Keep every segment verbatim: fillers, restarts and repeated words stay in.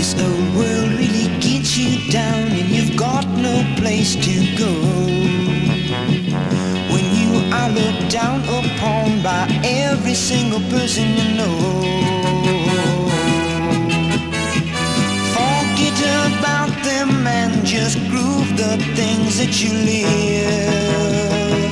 this old world really gets you down and you've got no place to go. When you are looked down upon by every single person you know. Forget about them and just groove the things that you live.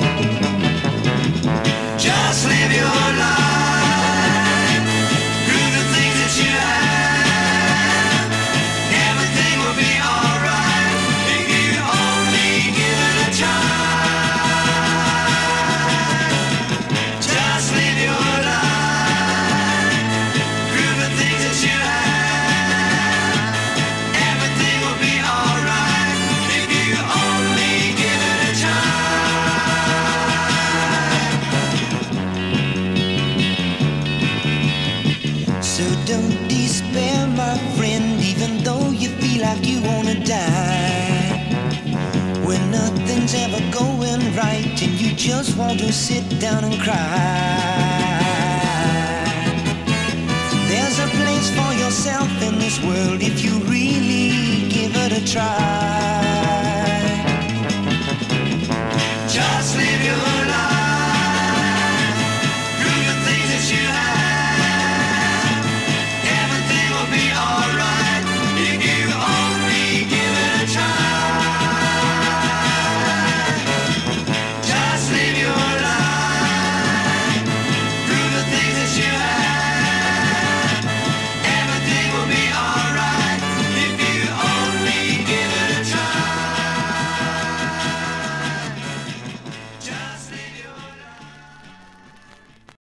Just live your life, groove the things that you have. Everything will be alright if you only give it a try. Just live your life, groove the things that you have. Everything will be alright if you only give it a try. So don't despair, my friend, even though you feel like you wanna die. When nothing's ever going right and you just want to sit down and cry. There's a place for yourself in this world if you really give it a try.